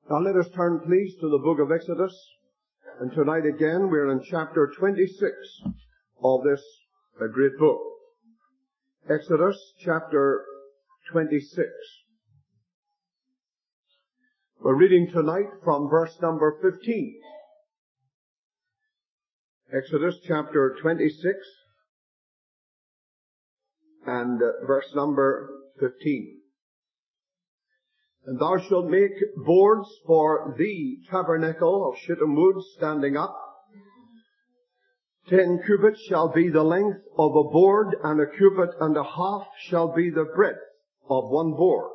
Now let us turn, please, to the book of Exodus. And tonight again, we're in chapter 26 of this great book. Exodus chapter 26. We're reading tonight from verse number 15. Exodus chapter 26 and verse number 15. And thou shalt make boards for the tabernacle of shittim wood standing up. 10 cubits shall be the length of a board, and 1.5 cubits shall be the breadth of one board.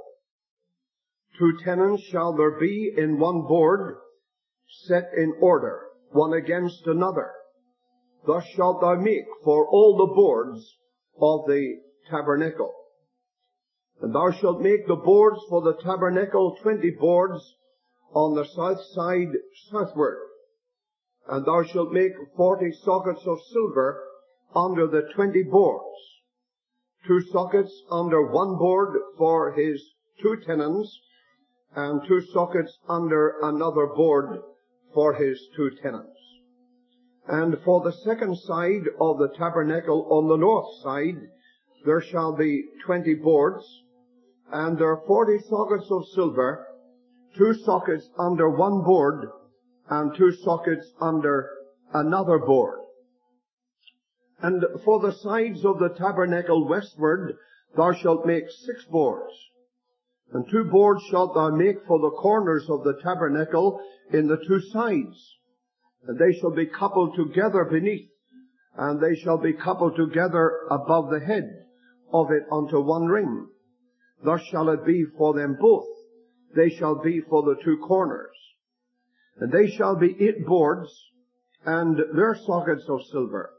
2 tenons shall there be in one board, set in order, one against another. Thus shalt thou make for all the boards of the tabernacle. And thou shalt make the boards for the tabernacle 20 boards on the south side southward. And thou shalt make 40 sockets of silver under the 20 boards, 2 sockets under one board for his 2 tenons, and 2 sockets under another board for his 2 tenons. And for the second side of the tabernacle on the north side, there shall be 20 boards, and there are 40 sockets of silver, 2 sockets under one board, and 2 sockets under another board. And for the sides of the tabernacle westward, thou shalt make 6 boards. And 2 boards shalt thou make for the corners of the tabernacle in the 2 sides. And they shall be coupled together beneath, and they shall be coupled together above the head of it unto one ring. Thus shall it be for them both. They shall be for the 2 corners. And they shall be 8 boards, and their sockets of silver,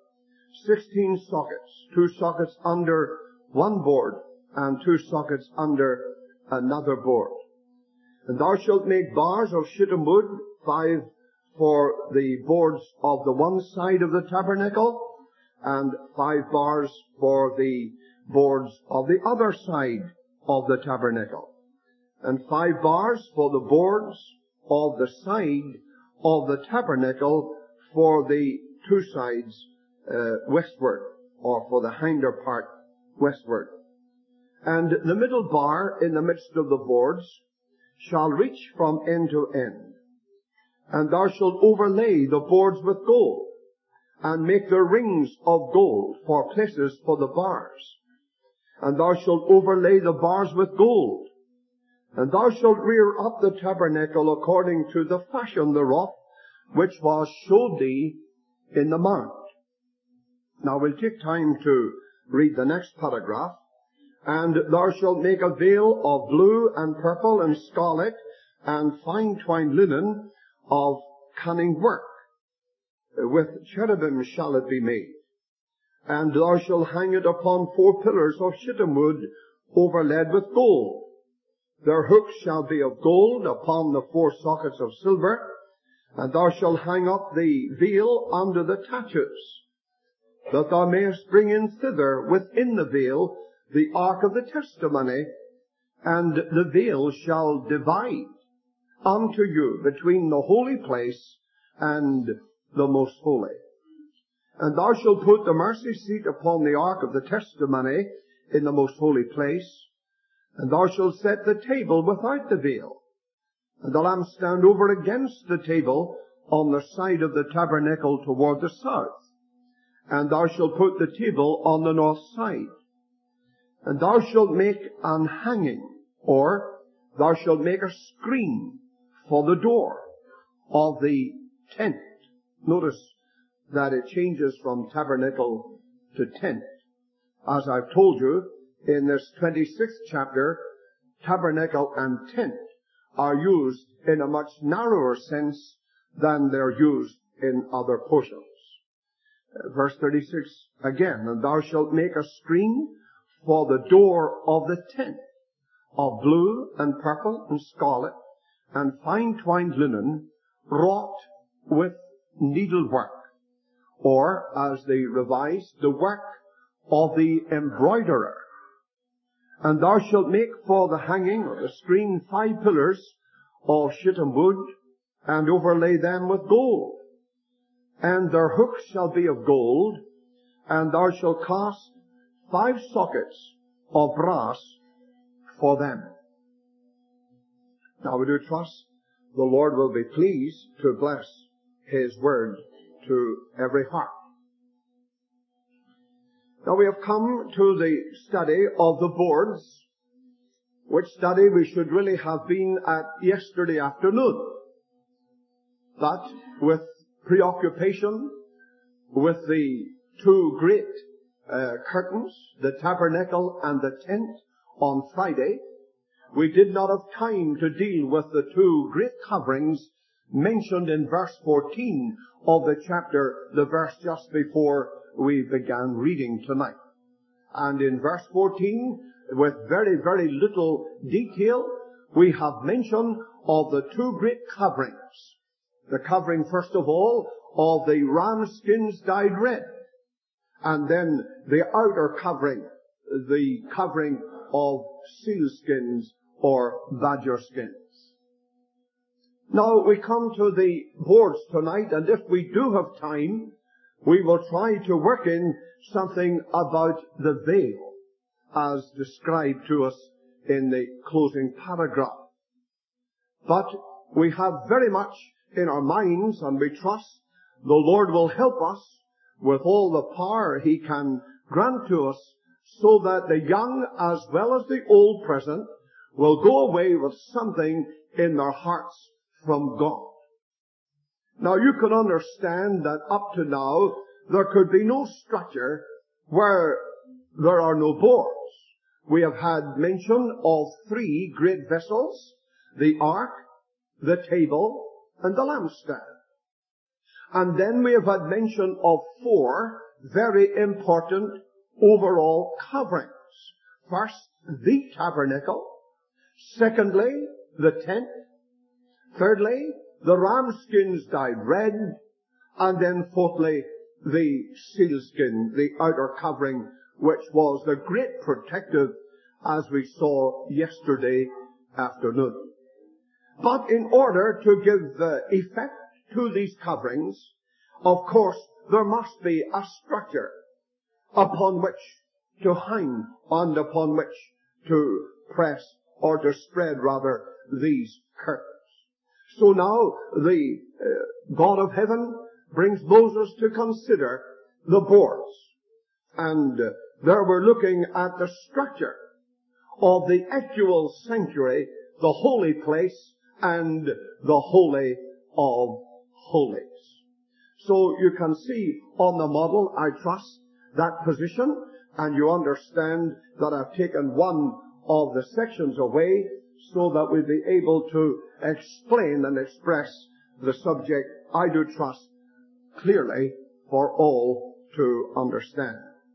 16 sockets, 2 sockets under one board, and 2 sockets under another board. And thou shalt make bars of shittim wood, 5 for the boards of the one side of the tabernacle, and 5 bars for the boards of the other side of the tabernacle, and 5 bars for the boards of the side of the tabernacle for the 2 sides westward, or for the hinder part westward. And the middle bar in the midst of the boards shall reach from end to end. And thou shalt overlay the boards with gold, and make the rings of gold for places for the bars. And thou shalt overlay the bars with gold. And thou shalt rear up the tabernacle according to the fashion thereof, which was showed thee in the mount. Now we'll take time to read the next paragraph. And thou shalt make a veil of blue and purple and scarlet and fine twined linen of cunning work. With cherubim shall it be made. And thou shalt hang it upon 4 pillars of shittim wood overlaid with gold. Their hooks shall be of gold upon the 4 sockets of silver. And thou shalt hang up the veil under the taches, that thou mayest bring in thither within the veil the ark of the testimony. And the veil shall divide unto you between the holy place and the most holy. And thou shalt put the mercy seat upon the ark of the testimony in the most holy place. And thou shalt set the table without the veil, and the lampstand over against the table on the side of the tabernacle toward the south. And thou shalt put the table on the north side. And thou shalt make an hanging, or thou shalt make a screen for the door of the tent. Notice that it changes from tabernacle to tent. As I've told you, in this 26th chapter, tabernacle and tent are used in a much narrower sense than they're used in other portions. Verse 36 again, and thou shalt make a screen for the door of the tent of blue and purple and scarlet and fine twined linen wrought with needlework, or, as they revised, the work of the embroiderer. And thou shalt make for the hanging or the screen 5 pillars of shittim wood, and overlay them with gold. And their hooks shall be of gold, and thou shalt cast 5 sockets of brass for them. Now we do trust the Lord will be pleased to bless His word to every heart. Now we have come to the study of the boards, which study we should really have been at yesterday afternoon. But with preoccupation with the 2 great curtains, the tabernacle and the tent, on Friday, we did not have time to deal with the 2 great coverings mentioned in verse 14 of the chapter, the verse just before we began reading tonight. And in verse 14, with very, very little detail, we have mention of the 2 great coverings. The covering, first of all, of the ram skins dyed red, and then the outer covering, the covering of seal skins or badger skins. Now we come to the boards tonight, and if we do have time, we will try to work in something about the veil as described to us in the closing paragraph. But we have very much in our minds, and we trust the Lord will help us with all the power He can grant to us, so that the young as well as the old present will go away with something in their hearts from God. Now you can understand that up to now there could be no structure where there are no boards. We have had mention of 3 great vessels, the ark, the table, and the lampstand. And then we have had mention of 4 very important overall coverings. First, the tabernacle. Secondly, the tent. Thirdly, the ram skins dyed red. And then fourthly, the sealskin, the outer covering, which was the great protective, as we saw yesterday afternoon. But in order to give effect to these coverings, of course, there must be a structure upon which to hang and upon which to press, or to spread rather, these curtains. So now the God of heaven brings Moses to consider the boards. And there we're looking at the structure of the actual sanctuary, the holy place, and the Holy of Holies. So you can see on the model, I trust, that position, and you understand that I've taken one of the sections away so that we'll be able to explain and express the subject, I do trust, clearly for all to understand.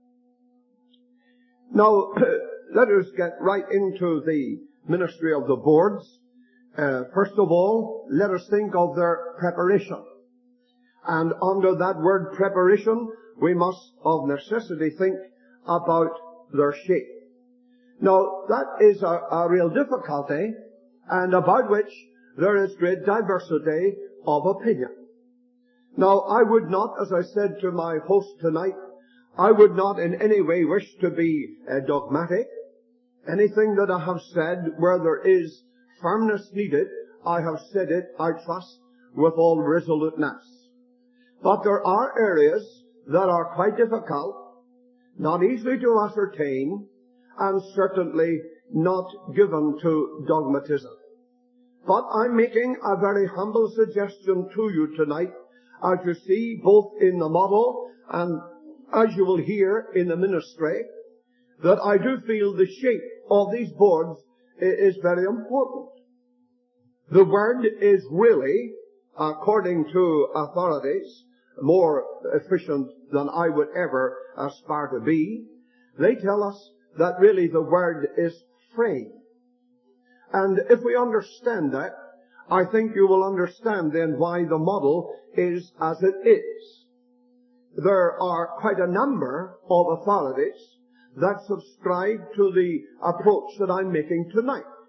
Now, let us get right into the ministry of the boards. First of all, let us think of their preparation. And under that word preparation, we must of necessity think about their shape. Now, that is a real difficulty, and about which there is great diversity of opinion. Now, I would not, as I said to my host tonight, I would not in any way wish to be dogmatic. Anything that I have said where there is firmness needed, I have said it, I trust, with all resoluteness. But there are areas that are quite difficult, not easily to ascertain, and certainly not given to dogmatism. But I'm making a very humble suggestion to you tonight, as you see both in the model and as you will hear in the ministry, that I do feel the shape of these boards is very important. The word is really, according to authorities, more efficient than I would ever aspire to be. They tell us that really the word is frame. And if we understand that, I think you will understand then why the model is as it is. There are quite a number of authorities that subscribe to the approach that I'm making tonight.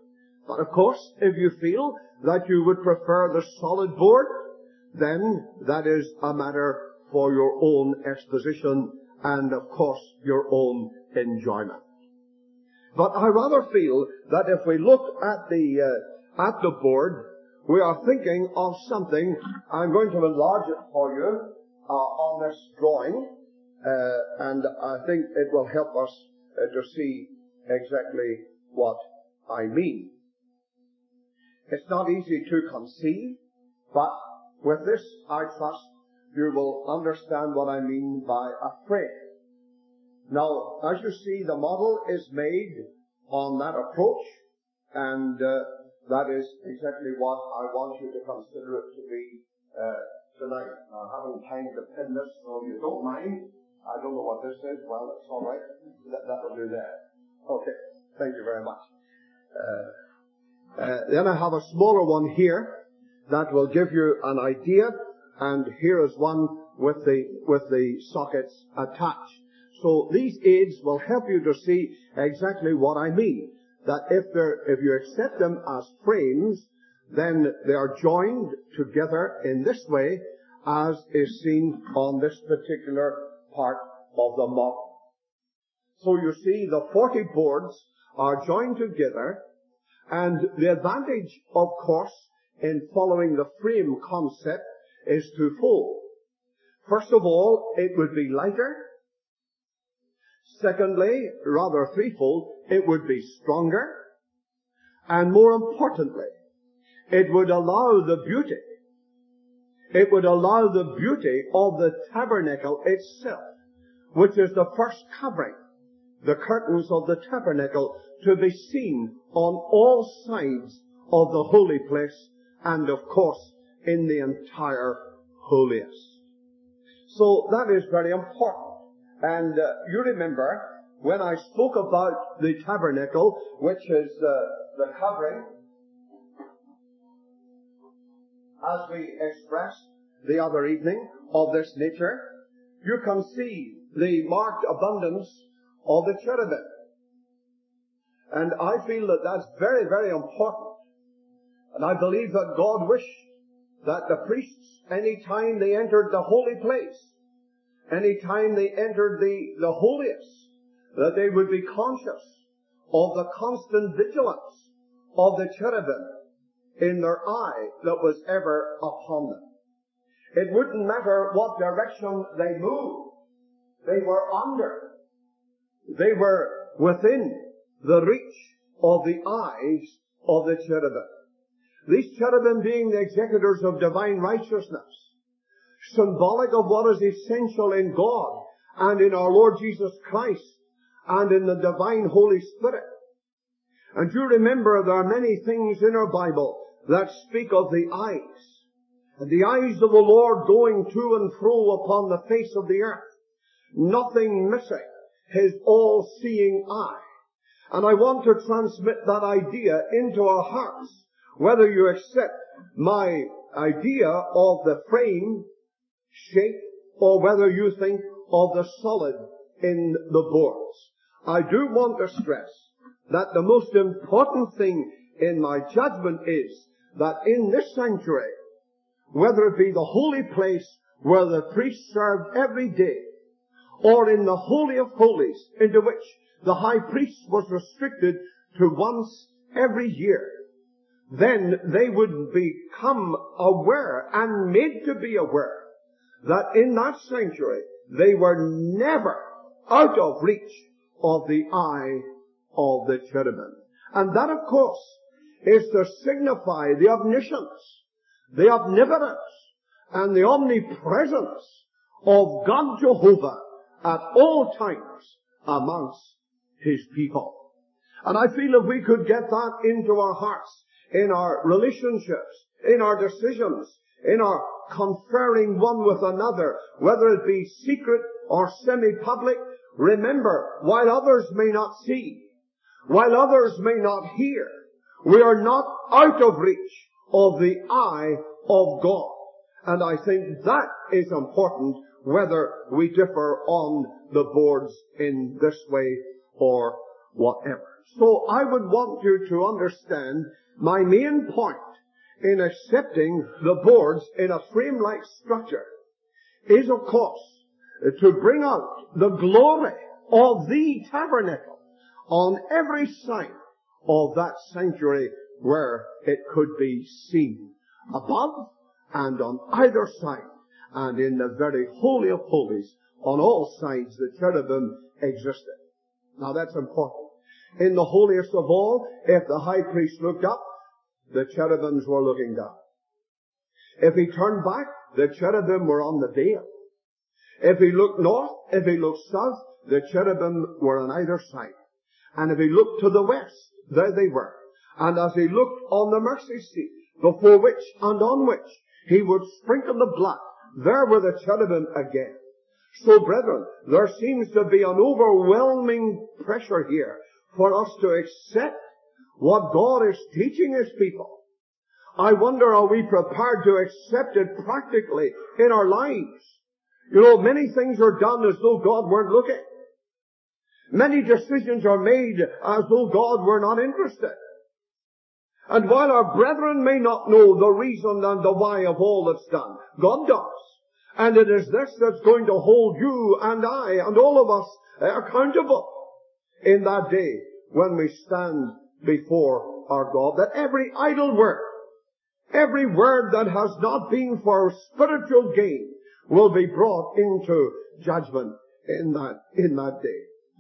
But of course, if you feel that you would prefer the solid board, then that is a matter for your own exposition and, of course, your own enjoyment. But I rather feel that if we look at the board, we are thinking of something. I'm going to enlarge it for you on this drawing, and I think it will help us to see exactly what I mean. It's not easy to conceive, but with this, I trust you will understand what I mean by a frame. Now, as you see, the model is made on that approach, and that is exactly what I want you to consider it to be tonight. Now, I haven't time to pin this, so if you don't mind, I don't know what this is. Well, it's all right. That'll do that. Okay. Thank you very much. Then I have a smaller one here that will give you an idea, and here is one with the sockets attached. So these aids will help you to see exactly what I mean. That if you accept them as frames, then they are joined together in this way, as is seen on this particular part of the model. So you see, the 40 boards are joined together, and the advantage, of course, in following the frame concept is twofold. First of all, it would be lighter. Secondly, rather threefold, it would be stronger. And more importantly, it would allow the beauty. It would allow the beauty of the tabernacle itself, which is the first covering, the curtains of the tabernacle, to be seen on all sides of the holy place, and of course in the entire holiest. So that is very important. And you remember when I spoke about the tabernacle, which is the covering, as we expressed the other evening, of this nature, you can see the marked abundance of the cherubim. And I feel that that's very, very important. And I believe that God wished that the priests, any time they entered the holy place, any time they entered the holiest, that they would be conscious of the constant vigilance of the cherubim in their eye that was ever upon them. It wouldn't matter what direction they moved. They were under. They were within the reach of the eyes of the cherubim. These cherubim being the executors of divine righteousness, symbolic of what is essential in God and in our Lord Jesus Christ and in the divine Holy Spirit. And you remember there are many things in our Bible that speak of the eyes. And the eyes of the Lord going to and fro upon the face of the earth. Nothing missing. His all-seeing eye. And I want to transmit that idea into our hearts, whether you accept my idea of the frame shape or whether you think of the solid in the boards. I do want to stress that the most important thing in my judgment is that in this sanctuary, whether it be the holy place where the priest served every day, or in the Holy of Holies, into which the high priest was restricted to once every year, then they would become aware and made to be aware that in that sanctuary they were never out of reach of the eye of the cherubim. And that, of course, is to signify the omniscience, the omnipotence, and the omnipresence of God Jehovah at all times amongst His people. And I feel if we could get that into our hearts, in our relationships, in our decisions, in our conferring one with another, whether it be secret or semi-public, remember, while others may not see, while others may not hear, we are not out of reach of the eye of God. And I think that is important, whether we differ on the boards in this way or whatever. So I would want you to understand my main point in accepting the boards in a frame-like structure is, of course, to bring out the glory of the tabernacle on every side of that sanctuary where it could be seen, above and on either side, and in the very holy of holies on all sides the cherubim existed. Now that's important. In the holiest of all, if the high priest looked up, the cherubims were looking down. If he turned back, the cherubim were on the veil. If he looked north, if he looked south, the cherubim were on either side. And if he looked to the west, there they were. And as he looked on the mercy seat, before which and on which he would sprinkle the blood, there were the cherubim again. So, brethren, there seems to be an overwhelming pressure here for us to accept what God is teaching His people. I wonder, are we prepared to accept it practically in our lives? You know, many things are done as though God weren't looking. Many decisions are made as though God were not interested. And while our brethren may not know the reason and the why of all that's done, God does. And it is this that's going to hold you and I and all of us accountable in that day when we stand before our God. That every idle word, every word that has not been for spiritual gain, will be brought into judgment in that day.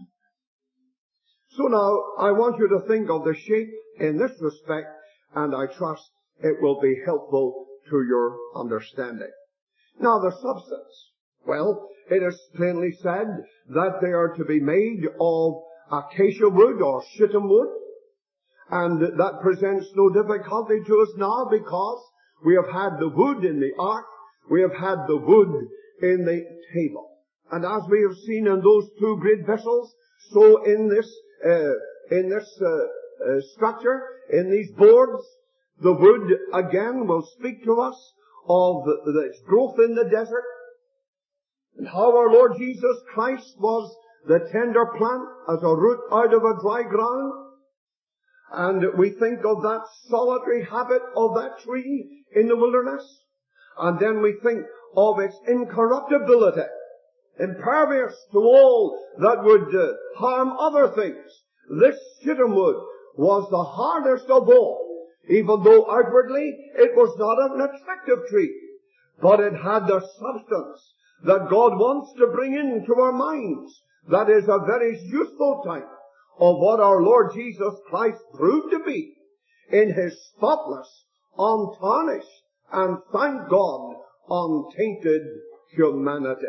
So now, I want you to think of the shape in this respect, and I trust it will be helpful to your understanding. Now, the substance. Well, it is plainly said that they are to be made of acacia wood or shittim wood, and that presents no difficulty to us now because we have had the wood in the ark, we have had the wood in the table. And as we have seen in those two great vessels, so in this structure, in these boards, the wood again will speak to us of its growth in the desert, and how our Lord Jesus Christ was the tender plant as a root out of a dry ground. And we think of that solitary habit of that tree in the wilderness. And then we think of its incorruptibility, impervious to all that would harm other things. This shittim wood was the hardest of all, even though outwardly it was not an attractive tree. But it had the substance that God wants to bring into our minds. That is a very useful type of what our Lord Jesus Christ proved to be in His spotless, untarnished, and thank God, untainted humanity.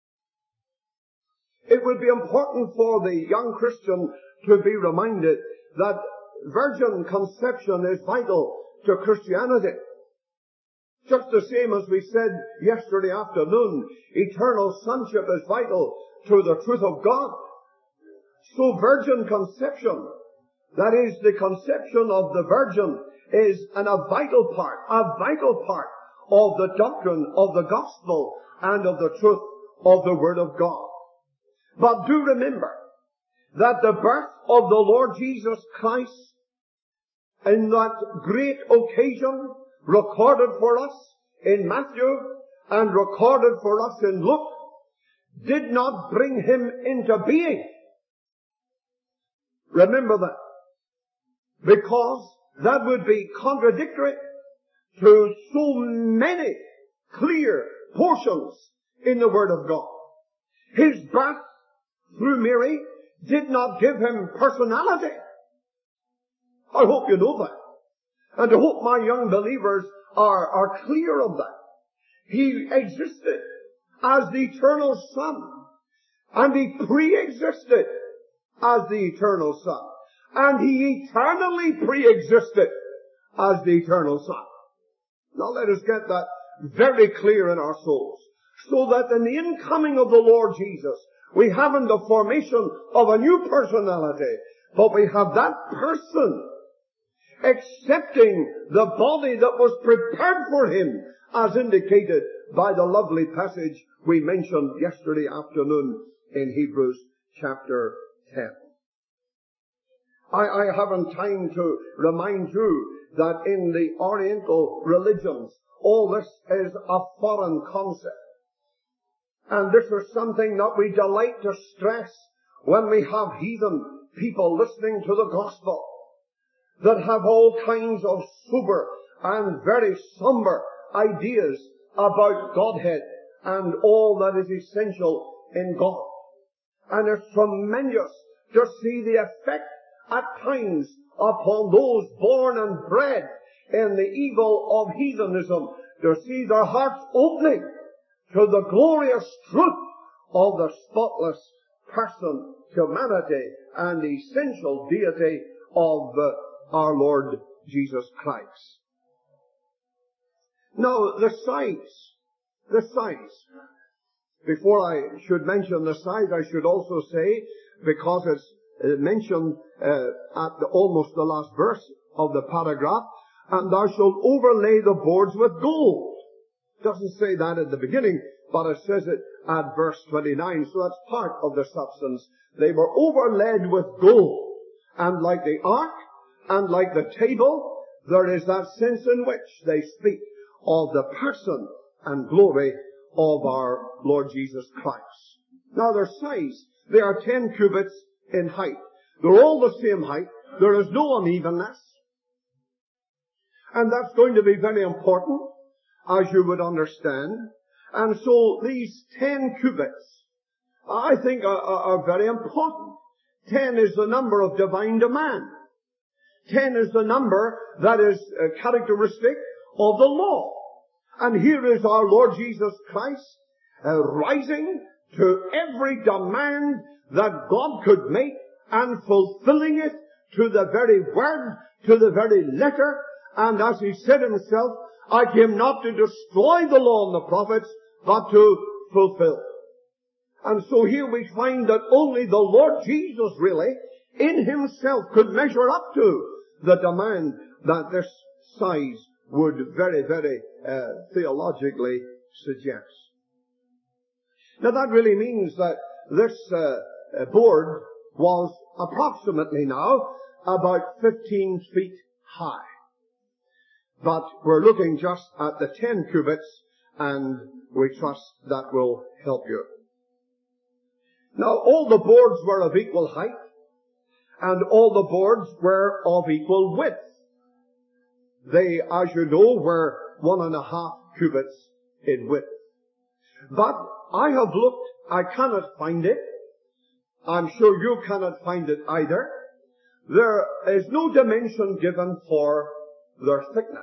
It would be important for the young Christian to be reminded that virgin conception is vital to Christianity. Just the same as we said yesterday afternoon, eternal sonship is vital to the truth of God. So virgin conception, that is the conception of the virgin, is a vital part of the doctrine of the gospel and of the truth of the Word of God. But do remember that the birth of the Lord Jesus Christ in that great occasion recorded for us in Matthew and recorded for us in Luke did not bring Him into being. Remember that. Because that would be contradictory to so many clear portions in the Word of God. His birth through Mary did not give Him personality. I hope you know that. And I hope my young believers are clear of that. He existed as the eternal Son. And He pre-existed as the eternal Son. And He eternally pre-existed as the eternal Son. Now let us get that very clear in our souls. So that in the incoming of the Lord Jesus, we haven't the formation of a new personality, but we have that person accepting the body that was prepared for Him, as indicated by the lovely passage we mentioned yesterday afternoon in Hebrews chapter 10. I haven't time to remind you that in the Oriental religions, all this is a foreign concept. And this is something that we delight to stress when we have heathen people listening to the gospel that have all kinds of sober and very somber ideas about Godhead and all that is essential in God. And it's tremendous to see the effect at times upon those born and bred in the evil of heathenism, to see their hearts opening to the glorious truth of the spotless person, humanity, and essential deity of our Lord Jesus Christ. Now, the size. Before I should mention the size, I should also say, because it's mentioned at almost the last verse of the paragraph, and thou shalt overlay the boards with gold. Doesn't say that at the beginning, but it says it at verse 29, so that's part of the substance. They were overlaid with gold. And like the ark, and like the table, there is that sense in which they speak of the person and glory of our Lord Jesus Christ. Now their size, they are 10 cubits in height. They're all the same height. There is no unevenness. And that's going to be very important, as you would understand. And so these 10 cubits, I think, are very important. 10 is the number of divine demand. 10 is the number that is characteristic of the law. And here is our Lord Jesus Christ rising to every demand that God could make and fulfilling it to the very word, to the very letter. And as he said himself, I came not to destroy the law and the prophets, but to fulfill. And so here we find that only the Lord Jesus really, in himself, could measure up to the demand that this size would very, very theologically suggest. Now that really means that this board was approximately now about 15 feet high. But we're looking just at the 10 cubits, and we trust that will help you. Now all the boards were of equal height, and all the boards were of equal width. They, as you know, were 1.5 cubits in width. But I have looked, I cannot find it. I'm sure you cannot find it either. There is no dimension given for their thickness.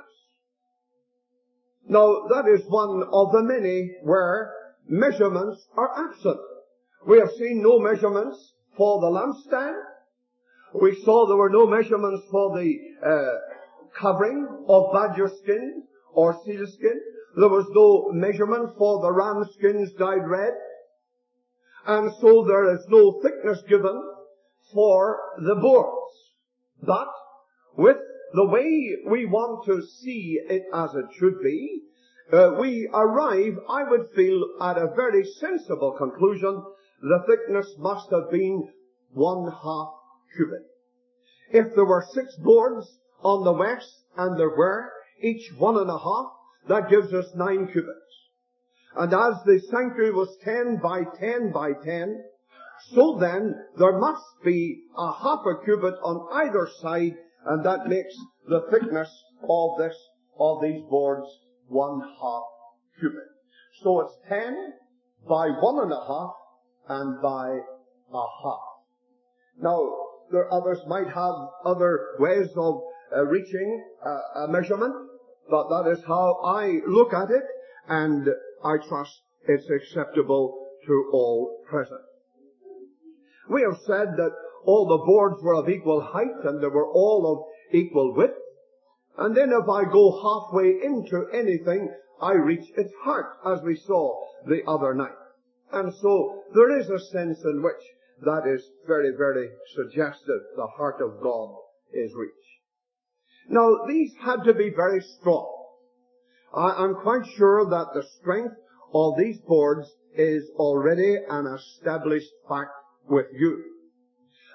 Now, that is one of the many where measurements are absent. We have seen no measurements for the lampstand. We saw there were no measurements for the covering of badger skin or seal skin. There was no measurement for the ram skins dyed red. And so there is no thickness given for the boards. But with the way we want to see it as it should be, we arrive, I would feel, at a very sensible conclusion. The thickness must have been 1/2 cubit. If there were 6 boards on the west, and there were each 1.5, that gives us 9 cubits. And as the sanctuary was 10 by 10 by 10, so then there must be 1/2 cubit on either side, and that makes the thickness of these boards 1/2 cubit. So it's 10 by 1.5 and by 1/2. Now, others might have other ways of reaching a measurement, but that is how I look at it, and I trust it's acceptable to all present. We have said that all the boards were of equal height and they were all of equal width. And then if I go halfway into anything, I reach its heart, as we saw the other night. And so there is a sense in which that is very, very suggestive. The heart of God is reached. Now, these had to be very strong. I'm quite sure that the strength of these boards is already an established fact with you.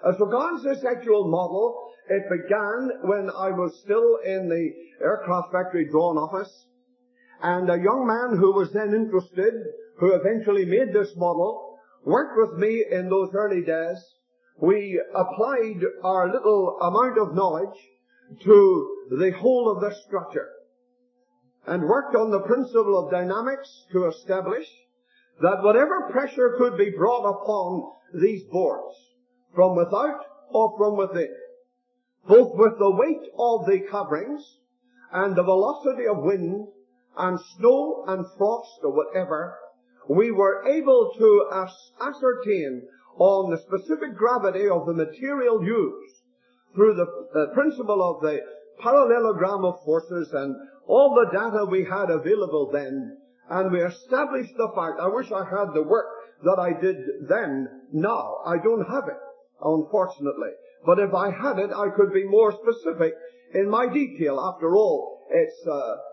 As regards the sexual model, it began when I was still in the aircraft factory drawing office, and a young man who was then interested, who eventually made this model, worked with me in those early days. We applied our little amount of knowledge to the whole of this structure and worked on the principle of dynamics to establish that whatever pressure could be brought upon these boards, from without or from within, both with the weight of the coverings and the velocity of wind and snow and frost or whatever, we were able to ascertain on the specific gravity of the material used through the principle of the parallelogram of forces and all the data we had available then, and we established the fact. I wish I had the work that I did then now. I don't have it, unfortunately. But if I had it, I could be more specific in my detail. After all, it's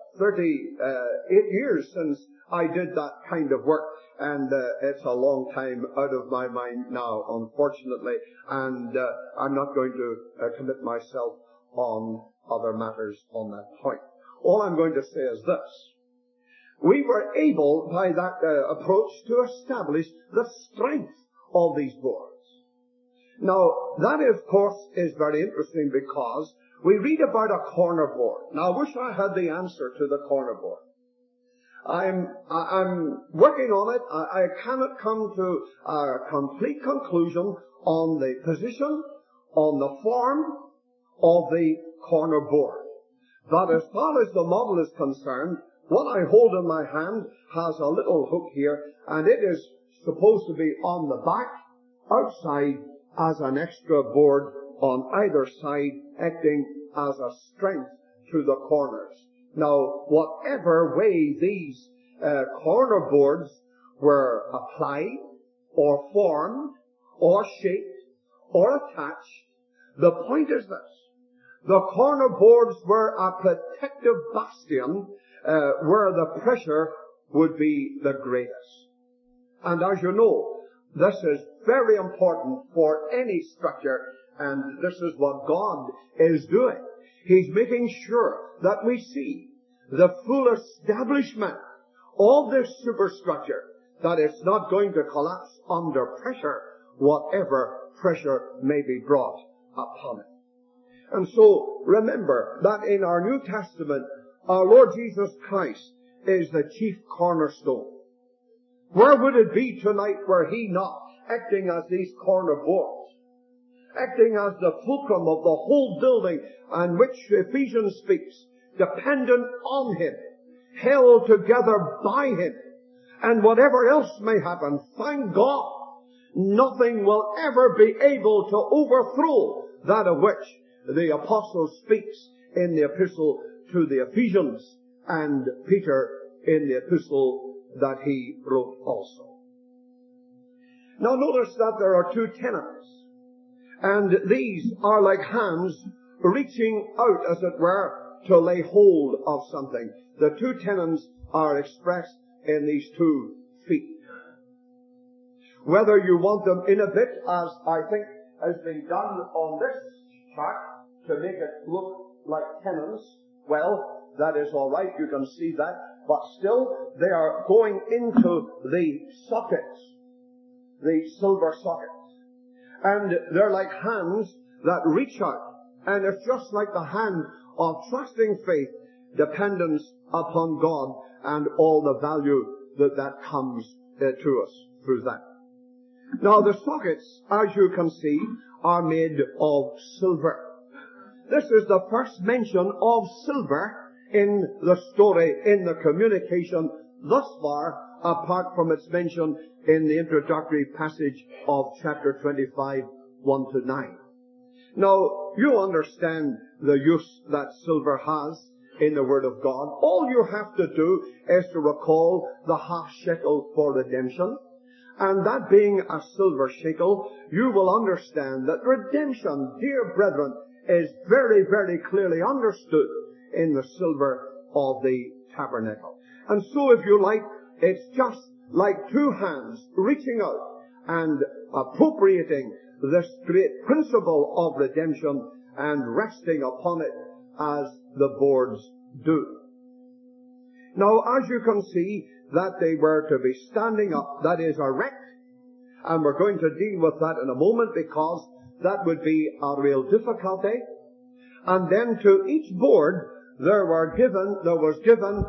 38 years since I did that kind of work, and it's a long time out of my mind now, unfortunately, and I'm not going to commit myself on other matters on that point. All I'm going to say is this. We were able, by that approach, to establish the strength of these boards. Now, that, of course, is very interesting because we read about a corner board. Now, I wish I had the answer to the corner board. I'm working on it. I cannot come to a complete conclusion on the position, on the form of the corner board. But as far as the model is concerned, what I hold in my hand has a little hook here, and it is supposed to be on the back, outside, as an extra board on either side, acting as a strength to the corners. Now, whatever way these corner boards were applied, or formed, or shaped, or attached, the point is this. The corner boards were a protective bastion where the pressure would be the greatest. And as you know, this is very important for any structure, and this is what God is doing. He's making sure that we see the full establishment of this superstructure, that it's not going to collapse under pressure, whatever pressure may be brought upon it. And so, remember that in our New Testament, our Lord Jesus Christ is the chief cornerstone. Where would it be tonight were He not acting as these corner boards, acting as the fulcrum of the whole building on which Ephesians speaks, dependent on Him, held together by Him, and whatever else may happen, thank God, nothing will ever be able to overthrow that of which the apostle speaks in the epistle to the Ephesians, and Peter in the epistle that he wrote also. Now notice that there are two tenons, and these are like hands reaching out, as it were, to lay hold of something. The two tenons are expressed in these 2 feet. Whether you want them in a bit, as I think has been done on this chart, to make it look like tenons, well, that is all right, you can see that, but still they are going into the sockets, the silver sockets. And they're like hands that reach out, and it's just like the hand of trusting faith, dependence upon God, and all the value that comes to us through that. Now the sockets, as you can see, are made of silver. This is the first mention of silver in the story, in the communication thus far, apart from its mention in the introductory passage of chapter 25, 1 to 9. Now, you understand the use that silver has in the Word of God. All you have to do is to recall the half shekel for redemption. And that being a silver shekel, you will understand that redemption, dear brethren, is very, very clearly understood in the silver of the tabernacle. And so, if you like, it's just like 2 hands reaching out and appropriating this great principle of redemption and resting upon it as the boards do. Now, as you can see, that they were to be standing up, that is erect, and we're going to deal with that in a moment because that would be a real difficulty. And then to each board there was given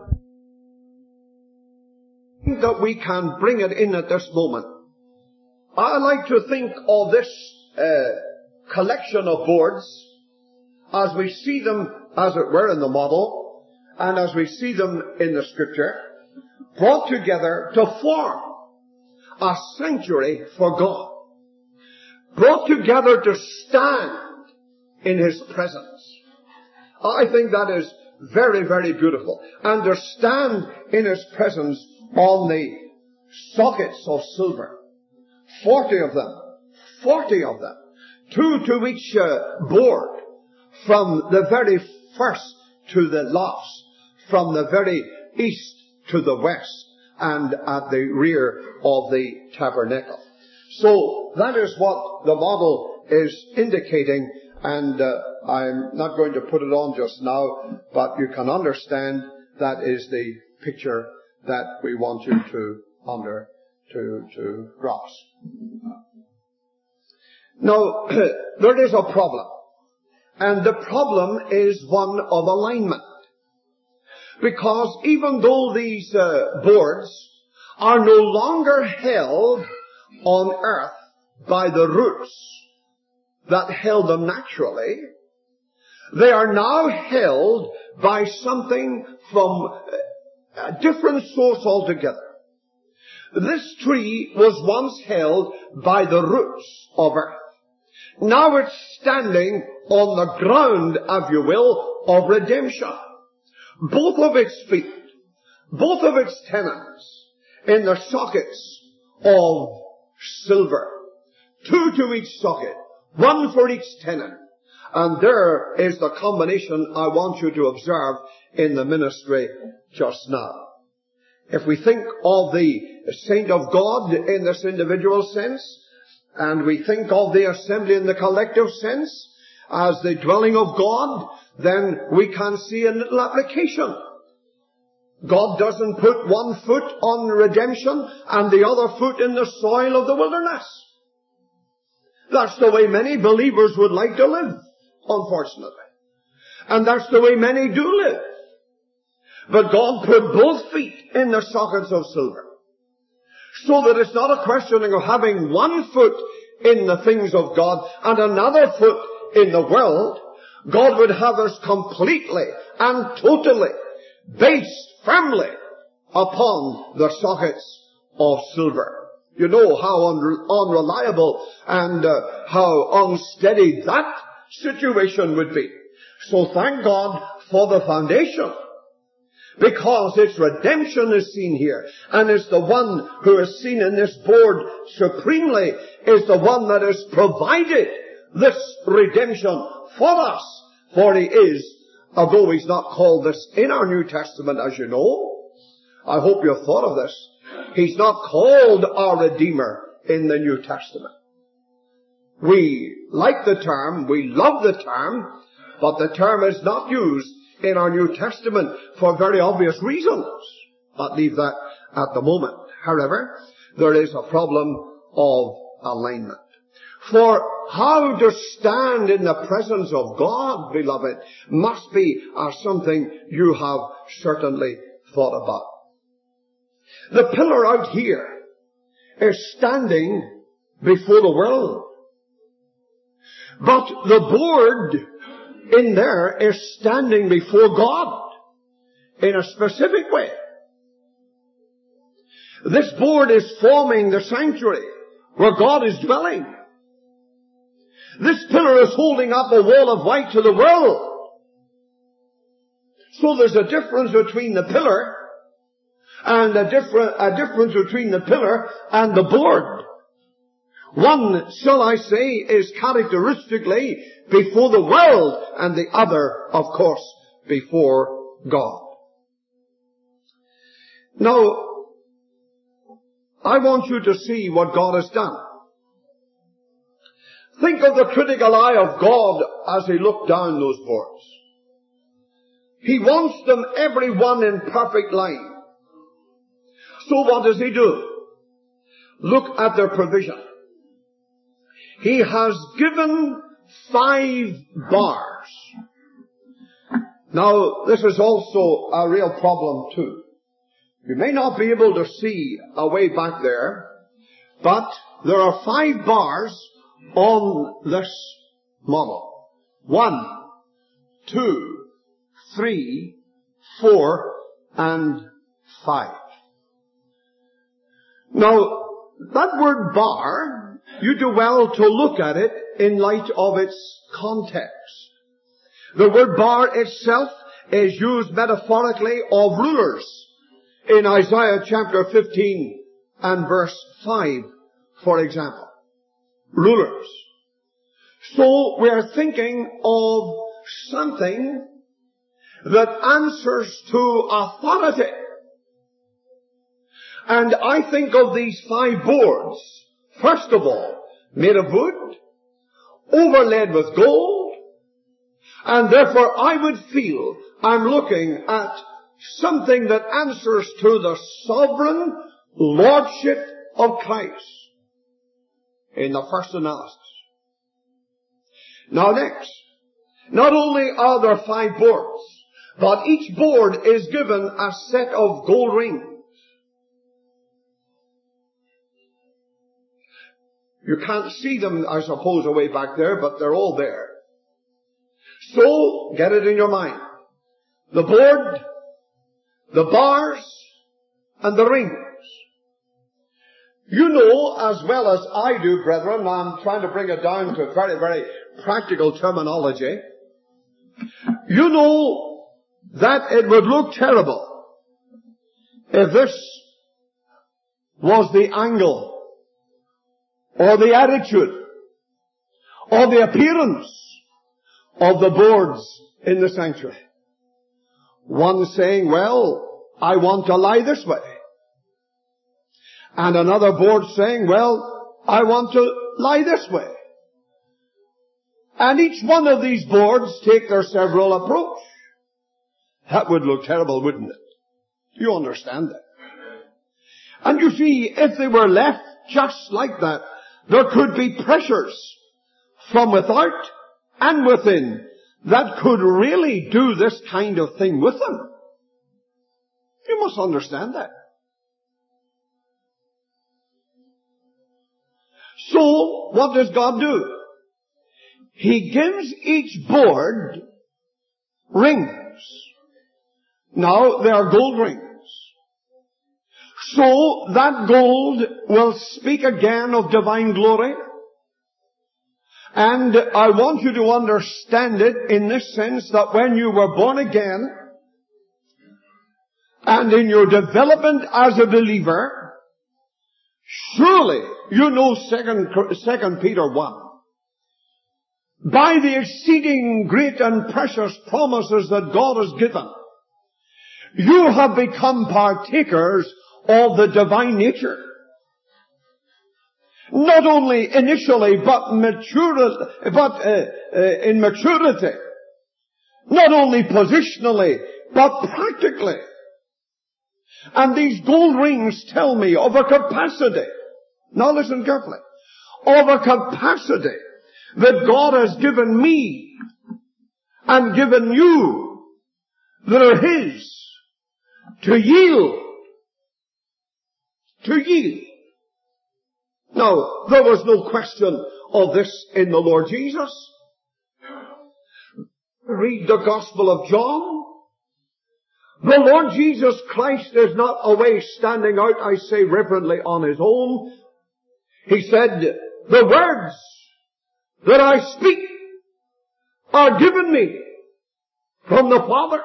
that we can bring it in at this moment. I like to think of this collection of boards as we see them, as it were, in the model, and as we see them in the Scripture, brought together to form a sanctuary for God, brought together to stand in His presence. I think that is very, very beautiful. And to stand in His presence on the sockets of silver. 40 of them. 2 to each board, from the very first to the last, from the very east to the west, and at the rear of the tabernacle. So that is what the model is indicating, and I'm not going to put it on just now, but you can understand that is the picture that we want you to grasp. Now, there is a problem, and the problem is one of alignment. Because even though these boards are no longer held on earth by the roots that held them naturally, they are now held by something from a different source altogether. This tree was once held by the roots of earth. Now it's standing on the ground, if you will, of redemption. Both of its feet, both of its tenons, in the sockets of silver. 2 to each socket, 1 for each tenon. And there is the combination I want you to observe in the ministry just now. If we think of the saint of God in this individual sense, and we think of the assembly in the collective sense, as the dwelling of God, then we can see a little application. God doesn't put one foot on redemption and the other foot in the soil of the wilderness. That's the way many believers would like to live, unfortunately. And that's the way many do live. But God put both feet in the sockets of silver. So that it's not a question of having one foot in the things of God and another foot in the world. God would have us completely and totally based firmly upon the sockets of silver. You know how unreliable and how unsteady that situation would be. So thank God for the foundation, because its redemption is seen here, and it's the one who is seen in this board supremely is the one that has provided this redemption for us. For He is, although He's not called this in our New Testament, as you know, I hope you've thought of this, He's not called our Redeemer in the New Testament. We like the term, we love the term, but the term is not used in our New Testament for very obvious reasons. I'll leave that at the moment. However, there is a problem of alignment. For how to stand in the presence of God, beloved, must be something you have certainly thought about. The pillar out here is standing before the world. But the board in there is standing before God in a specific way. This board is forming the sanctuary where God is dwelling. This pillar is holding up a wall of white to the world. So there's a difference between the pillar and a difference between the pillar and the board. One, shall I say, is characteristically before the world, and the other, of course, before God. Now, I want you to see what God has done. Think of the critical eye of God as He looked down those boards. He wants them every one in perfect line. So what does He do? Look at their provision. He has given 5 bars. Now, this is also a real problem too. You may not be able to see a way back there, but there are 5 bars on this model. 1, 2, 3, 4, and 5. Now, that word bar, you do well to look at it in light of its context. The word bar itself is used metaphorically of rulers in Isaiah chapter 15 and verse 5, for example. Rulers. So we're thinking of something that answers to authority. And I think of these 5 boards, first of all, made of wood, overlaid with gold, and therefore I would feel I'm looking at something that answers to the sovereign lordship of Christ in the first analysis. Now next, not only are there 5 boards, but each board is given a set of gold rings. You can't see them, I suppose, away back there, but they're all there. So, get it in your mind. The board, the bars, and the rings. You know as well as I do, brethren, I'm trying to bring it down to very, very practical terminology. You know that it would look terrible if this was the angle or the attitude or the appearance of the boards in the sanctuary. One saying, well, I want to lie this way. And another board saying, well, I want to lie this way. And each one of these boards take their several approach. That would look terrible, wouldn't it? You understand that? And you see, if they were left just like that, there could be pressures from without and within that could really do this kind of thing with them. You must understand that. So, what does God do? He gives each board rings. Now, they are gold rings. So, that gold will speak again of divine glory. And I want you to understand it in this sense that when you were born again, and in your development as a believer, surely you know 2 Peter 1. By the exceeding great and precious promises that God has given, you have become partakers of the divine nature. Not only initially, but in maturity. Not only positionally, but practically. And these gold rings tell me of a capacity. Now listen carefully. Of a capacity that God has given me and given you that are His to yield. To yield. Now, there was no question of this in the Lord Jesus. Read the Gospel of John. The Lord Jesus Christ is not away standing out, I say reverently, on His own. He said, the words that I speak are given me from the Father.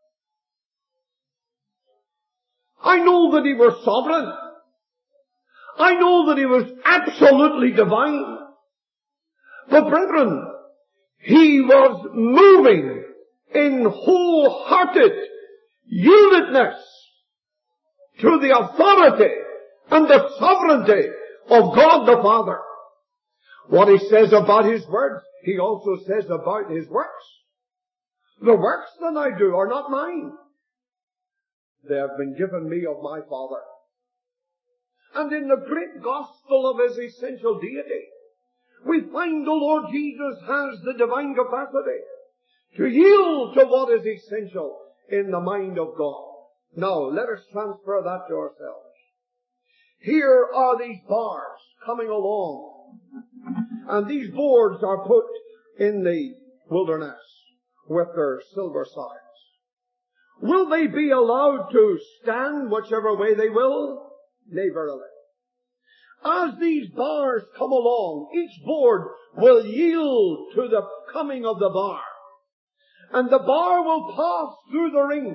I know that He was sovereign. I know that He was absolutely divine. But brethren, He was moving in wholehearted yieldedness to the authority and the sovereignty of God the Father. What he says about his words, he also says about his works. The works that I do are not mine. They have been given me of my Father. And in the great gospel of his essential deity, we find the Lord Jesus has the divine capacity to yield to what is essential in the mind of God. Now, let us transfer that to ourselves. Here are these bars coming along, and these boards are put in the wilderness with their silver sides. Will they be allowed to stand whichever way they will? Nay, verily. As these bars come along, each board will yield to the coming of the bar, and the bar will pass through the rings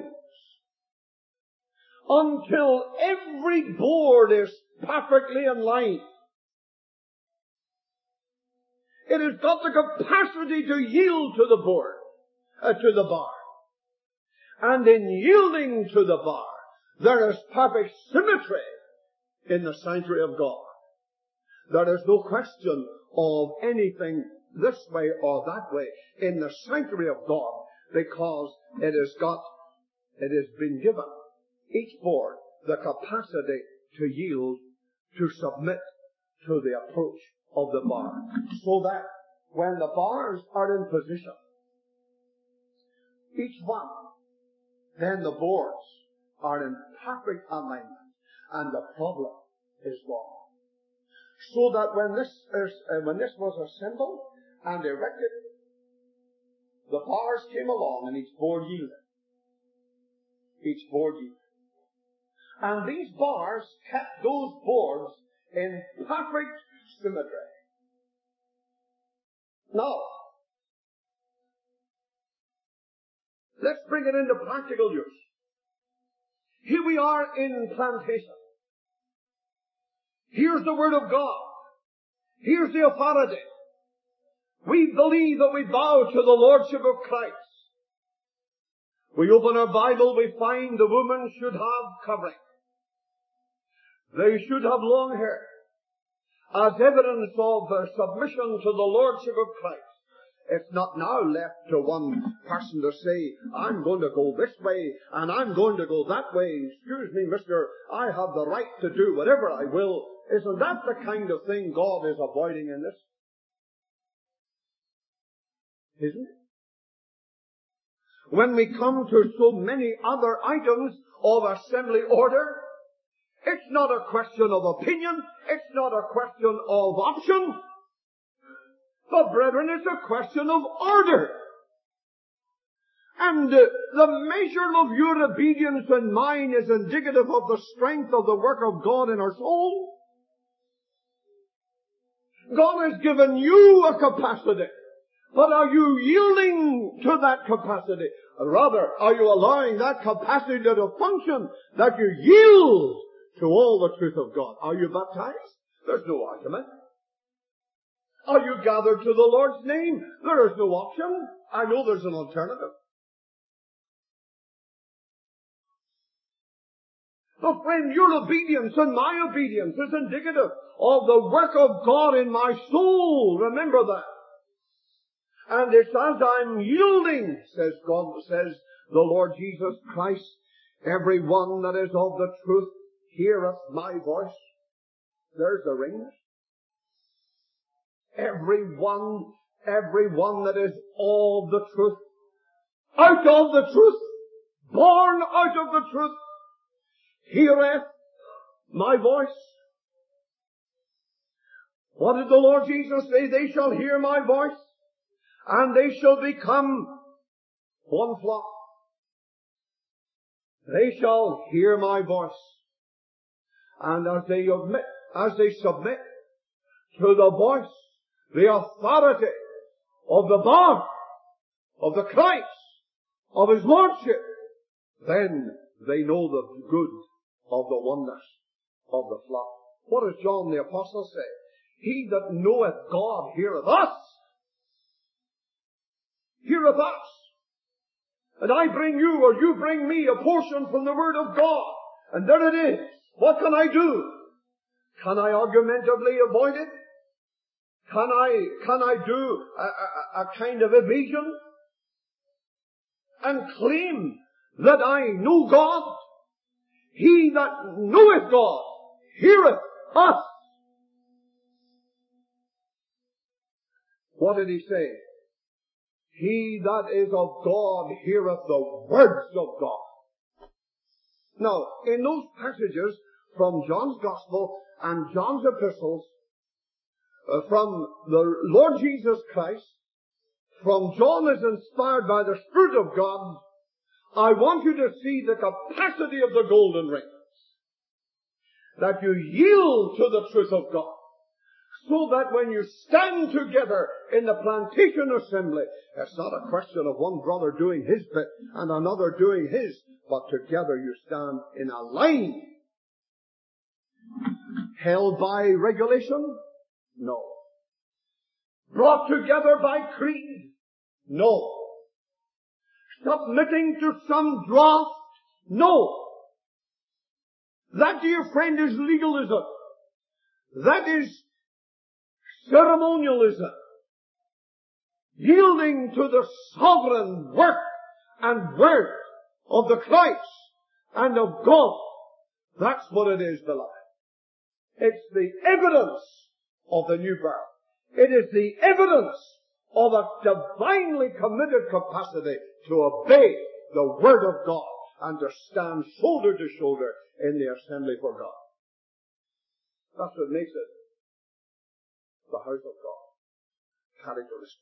until every board is perfectly in line. It has got the capacity to yield to the board, to the bar. And in yielding to the bar, there is perfect symmetry in the sanctuary of God. There is no question of anything this way or that way in the sanctuary of God, because it has been given each board the capacity to yield, to submit to the approach of the bar, so that when the bars are in position, each one, then the boards are in perfect alignment, and the problem is gone. So that when this was assembled and erected, the bars came along and each board yielded. Each board yielded. And these bars kept those boards in perfect symmetry. Now, let's bring it into practical use. Here we are in plantation. Here's the Word of God. Here's the authority. We believe that we bow to the Lordship of Christ. We open our Bible, we find the woman should have covering. They should have long hair, as evidence of their submission to the Lordship of Christ. It's not now left to one person to say, I'm going to go this way, and I'm going to go that way. Excuse me, mister, I have the right to do whatever I will. Isn't that the kind of thing God is avoiding in this? Isn't it? When we come to so many other items of assembly order, it's not a question of opinion, it's not a question of option, but brethren, it's a question of order. And the measure of your obedience and mine is indicative of the strength of the work of God in our soul. God has given you a capacity, but are you yielding to that capacity? Or rather, are you allowing that capacity to function, that you yield to all the truth of God? Are you baptized? There's no argument. Are you gathered to the Lord's name? There is no option. I know there's an alternative. But friend, your obedience and my obedience is indicative of the work of God in my soul. Remember that. And it's as I'm yielding, says the Lord Jesus Christ, every one that is of the truth heareth my voice. There's the rings. Every one that is of the truth, out of the truth, born out of the truth, heareth my voice. What did the Lord Jesus say? They shall hear my voice, and they shall become one flock. They shall hear my voice. And as they submit to the voice, the authority of the bar, of the Christ, of His Lordship, then they know the good of the oneness of the flock. What does John the Apostle say? He that knoweth God heareth us. Heareth us. And I bring you, or you bring me, a portion from the Word of God. And there it is. What can I do? Can I argumentatively avoid it? Can I do a kind of evasion and claim that I know God? He that knoweth God heareth us. What did he say? He that is of God heareth the words of God. Now, in those passages from John's Gospel and John's epistles, from the Lord Jesus Christ, from John as inspired by the Spirit of God, I want you to see the capacity of the golden rings. That you yield to the truth of God. So that when you stand together in the plantation assembly, it's not a question of one brother doing his bit and another doing his, but together you stand in a line. Held by regulation? No. Brought together by creed? No. Submitting to some draft? No. That, dear friend, is legalism. That is ceremonialism. Yielding to the sovereign work and word of the Christ and of God. That's what it is, beloved. It's the evidence of the new birth. It is the evidence of a divinely committed capacity to obey the Word of God and to stand shoulder to shoulder in the assembly for God. That's what makes it the house of God. Characteristic.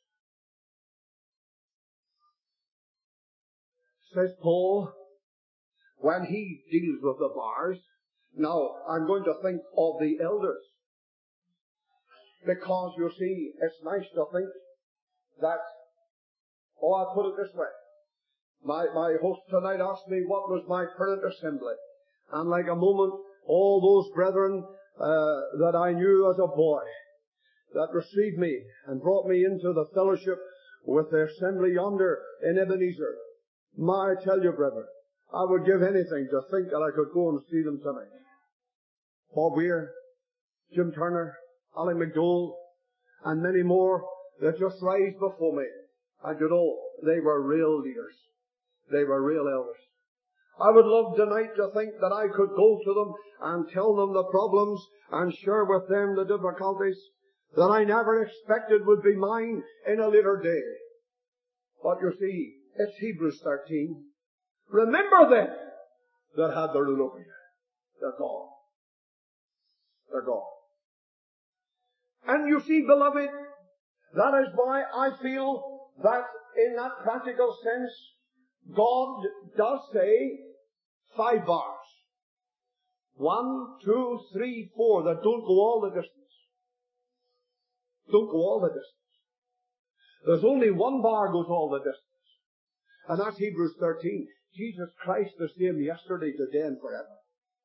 Says Paul, when he deals with the bars, now I'm going to think of the elders. Because, you see, it's nice to think that, I'll put it this way. My host tonight asked me what was my current assembly. And like a moment, all those brethren that I knew as a boy, that received me and brought me into the fellowship with the assembly yonder in Ebenezer. I tell you, brethren, I would give anything to think that I could go and see them tonight. Bob Weir, Jim Turner, Ali McDowell, and many more that just rise before me. And you know, they were real leaders. They were real elders. I would love tonight to think that I could go to them and tell them the problems and share with them the difficulties that I never expected would be mine in a later day. But you see, it's Hebrews 13. Remember them that had the rule over you. They're gone. They're gone. And you see, beloved, that is why I feel that in that practical sense, God does say 5 bars. 1, 2, 3, 4 that don't go all the distance. Don't go all the distance. There's only 1 bar goes all the distance. And that's Hebrews 13. Jesus Christ the same yesterday, today, and forever.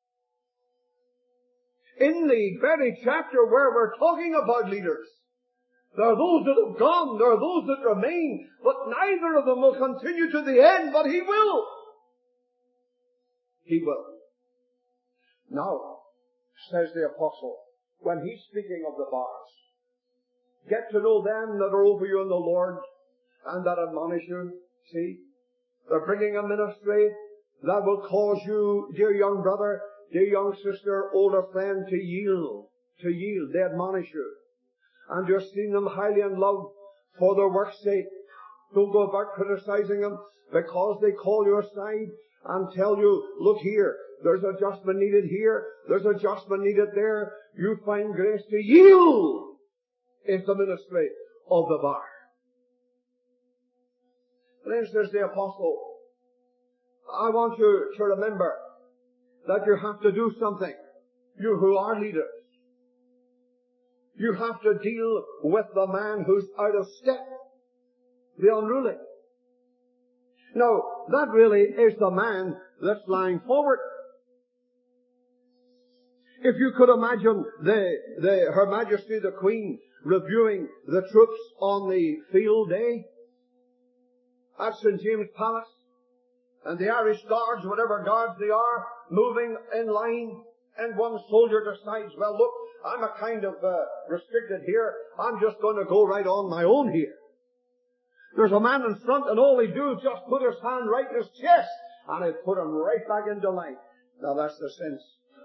In the very chapter where we're talking about leaders, there are those that have gone, there are those that remain, but neither of them will continue to the end, but He will. He will. Now, says the apostle, when he's speaking of the bars, get to know them that are over you in the Lord and that admonish you. See, they're bringing a ministry that will cause you, dear young brother, dear young sister, older friend, to yield. To yield. They admonish you. And you're seeing them highly in love for their work's sake. Don't go about criticizing them because they call you aside and tell you, look here, there's adjustment needed here, there's adjustment needed there. You find grace to yield is the ministry of the bar. Then says the apostle, I want you to remember that you have to do something. You who are leaders. You have to deal with the man who's out of step. The unruly. Now, that really is the man that's lying forward. If you could imagine Her Majesty the Queen reviewing the troops on the field day at St. James Palace, and the Irish Guards, whatever guards they are, moving in line, and one soldier decides, well look, I'm a kind of restricted here. I'm just going to go right on my own here. There's a man in front and all he do is just put his hand right in his chest and he'd put him right back into line. Now that's the sense.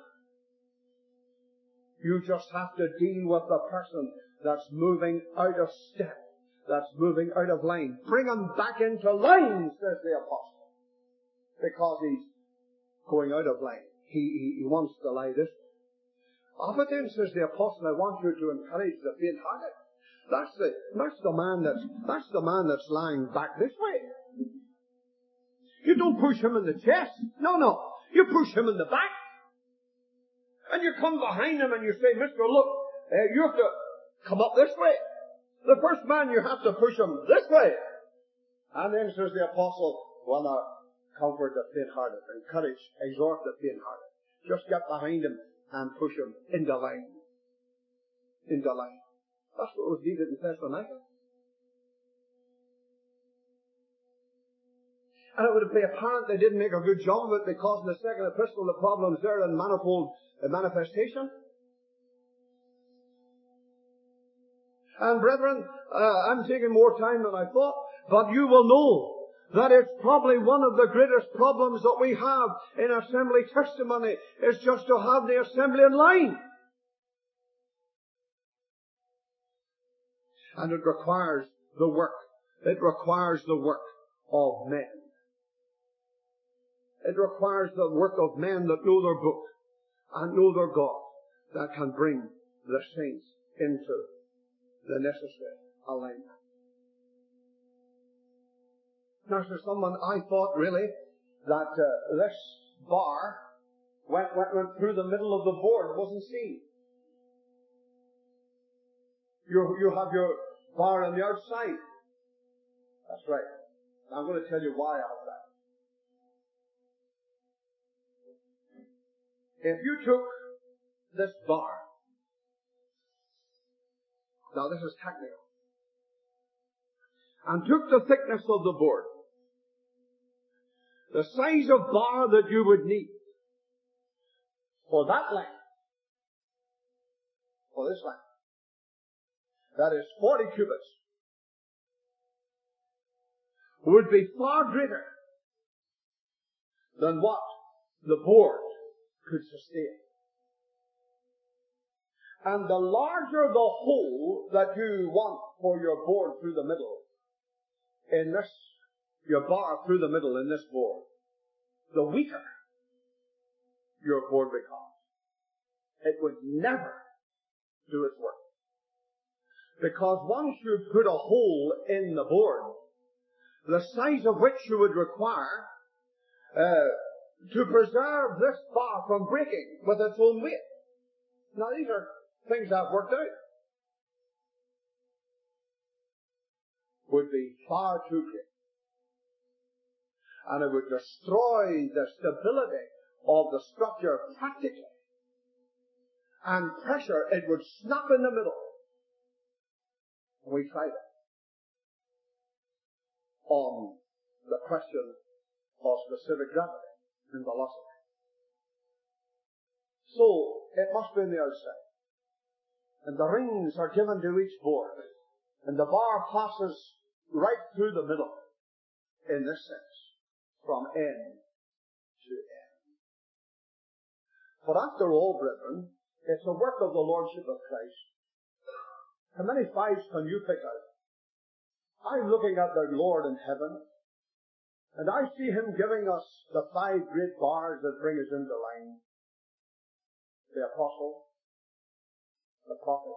You just have to deal with the person that's moving out of step, that's moving out of line. Bring him back into line, says the apostle, because he's going out of line. He wants to lie this way. Often then, says the apostle, I want you to encourage the faint-hearted. That's the man that's lying back this way. You don't push him in the chest. No. You push him in the back. And you come behind him and you say, Mister, look, you have to come up this way. The first man, you have to push him this way. And then, says the apostle, well, now, comfort the faint-hearted, encourage, exhort the faint-hearted. Just get behind him and push him into line. Into line. That's what was needed in Thessalonica. And it would be apparent they didn't make a good job of it because in the second epistle the problem's there in manifold manifestation. And brethren, I'm taking more time than I thought, but you will know that it's probably one of the greatest problems that we have in assembly testimony is just to have the assembly in line. And it requires the work. It requires the work of men. It requires the work of men that know their book and know their God that can bring the saints into the necessary alignment. Now, for someone, I thought really that this bar went through the middle of the board. It wasn't seen. You have your bar on the outside. That's right. Now, I'm going to tell you why of that. If you took this bar, now this is technical, and took the thickness of the board, the size of bar that you would need for that length, for this length, that is 40 cubits, would be far greater than what the board could sustain. And the larger the hole that you want for your board through the middle, in this, your bar through the middle in this board, the weaker your board becomes. It would never do its work. Because once you put a hole in the board, the size of which you would require to preserve this bar from breaking with its own weight. Now these are things I've worked out. Would be far too great. And it would destroy the stability of the structure practically. And pressure, it would snap in the middle. We tried it on the question of specific gravity and velocity. So, it must be on the outside. And the rings are given to each board. And the bar passes right through the middle, in this sense, from end to end. But after all, brethren, it's a work of the Lordship of Christ. How many fives can you pick out? I'm looking at the Lord in heaven, and I see Him giving us the 5 great bars that bring us into line. The apostle, the prophet,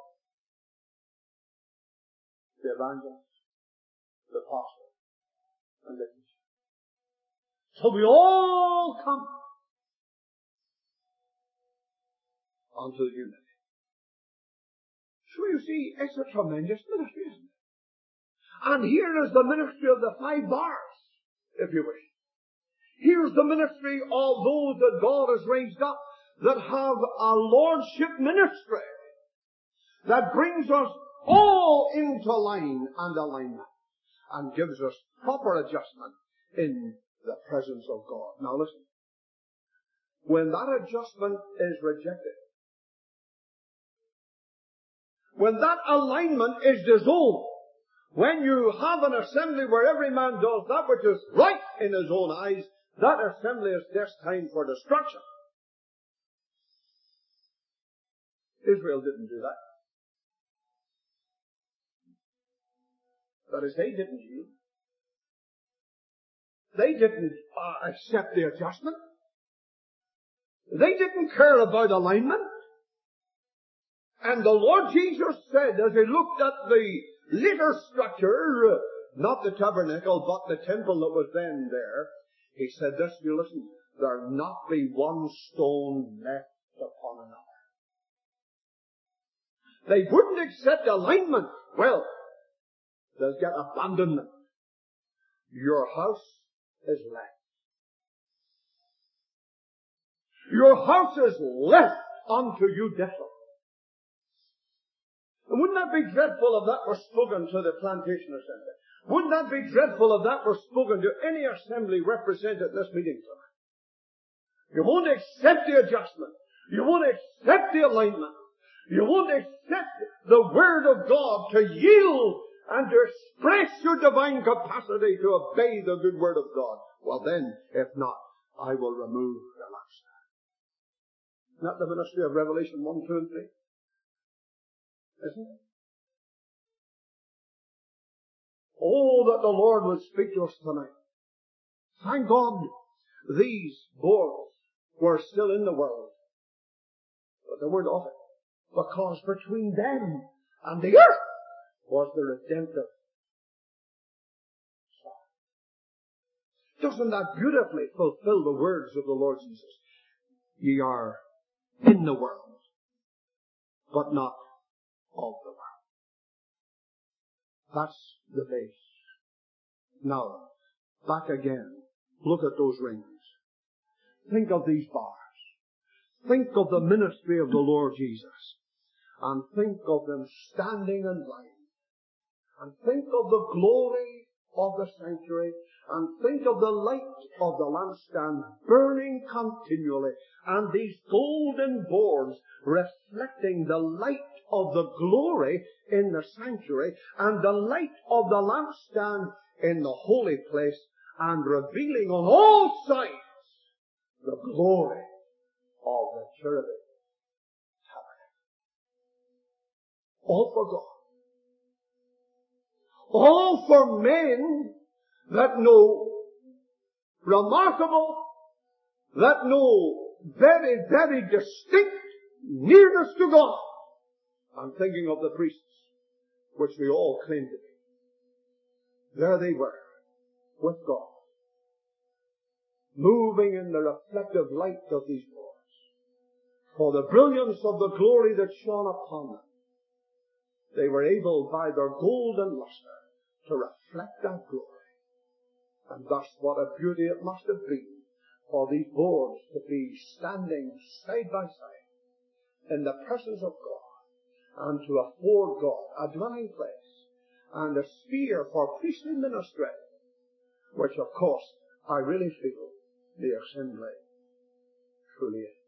the evangelist, the pastor, and the teacher. So we all come unto unity. So you see, it's a tremendous ministry, isn't it? And here is the ministry of the 5 bars, if you wish. Here's the ministry of those that God has raised up that have a lordship ministry that brings us all into line and alignment and gives us proper adjustment in the presence of God. Now listen, when that adjustment is rejected, when that alignment is dissolved, when you have an assembly where every man does that which is right in his own eyes, that assembly is destined for destruction. Israel didn't do that. That is, they didn't yield. They didn't accept the adjustment. They didn't care about alignment. And the Lord Jesus said, as he looked at the later structure, not the tabernacle, but the temple that was then there, he said this, you listen, there not be one stone left upon another. They wouldn't accept alignment. Well, they'll get abandonment. Your house is left. Your house is left unto you desolate. And wouldn't that be dreadful if that were spoken to the plantation assembly? Wouldn't that be dreadful if that were spoken to any assembly represented at this meeting tonight? You won't accept the adjustment. You won't accept the alignment. You won't accept the Word of God to yield and to express your divine capacity to obey the good Word of God. Well then, if not, I will remove the lampstand. Isn't that the ministry of Revelation 1, 2, and 3? Isn't it? Oh, that the Lord would speak to us tonight. Thank God these boards were still in the world, but they weren't of it. Because between them and the earth was the redemptive Son. Doesn't that beautifully fulfill the words of the Lord Jesus? Ye are in the world, but not of the world. That's the base. Now, back again. Look at those rings. Think of these bars. Think of the ministry of the Lord Jesus. And think of them standing in line. And think of the glory of the sanctuary. And think of the light of the lampstand burning continually. And these golden boards reflecting the light of the glory in the sanctuary. And the light of the lampstand in the holy place. And revealing on all sides the glory of the cherubim. All for God. All for men that know remarkable, that know very, very distinct nearness to God. I'm thinking of the priests, which we all claim to be. There they were, with God, moving in the reflective light of these boards. For the brilliance of the glory that shone upon them, they were able, by their golden luster, to reflect that glory. And thus, what a beauty it must have been for these boards to be standing side by side in the presence of God, and to afford God a dwelling place and a sphere for priestly ministry, which, of course, I really feel the assembly truly is.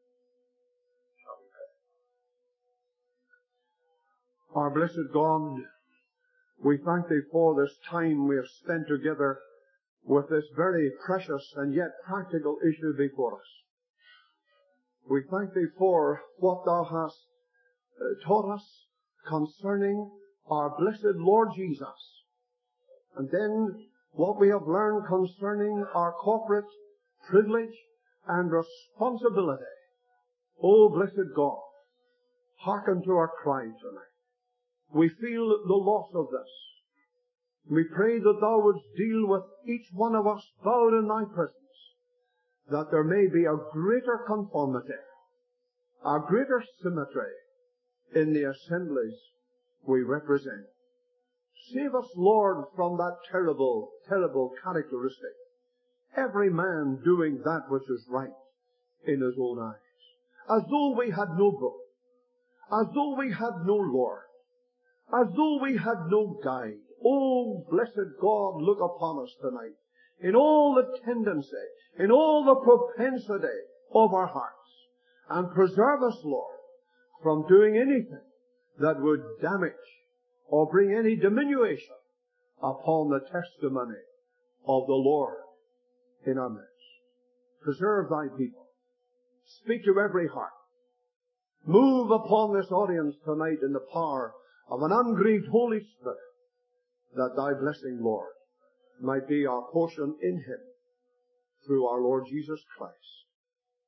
Our blessed God, we thank Thee for this time we have spent together with this very precious and yet practical issue before us. We thank Thee for what Thou hast taught us concerning our blessed Lord Jesus, and then what we have learned concerning our corporate privilege and responsibility. O blessed God, hearken to our cry tonight. We feel the loss of this. We pray that Thou wouldst deal with each one of us bowed in Thy presence, that there may be a greater conformity, a greater symmetry in the assemblies we represent. Save us, Lord, from that terrible, terrible characteristic. Every man doing that which is right in his own eyes, as though we had no book, as though we had no Lord, as though we had no guide. Oh, blessed God, look upon us tonight in all the tendency, in all the propensity of our hearts, and preserve us, Lord, from doing anything that would damage or bring any diminution upon the testimony of the Lord in our midst. Preserve thy people. Speak to every heart. Move upon this audience tonight in the power of an ungrieved Holy Spirit, that thy blessing, Lord, might be our portion in him through our Lord Jesus Christ.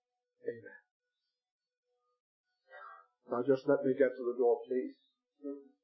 Amen. Now just let me get to the door, please.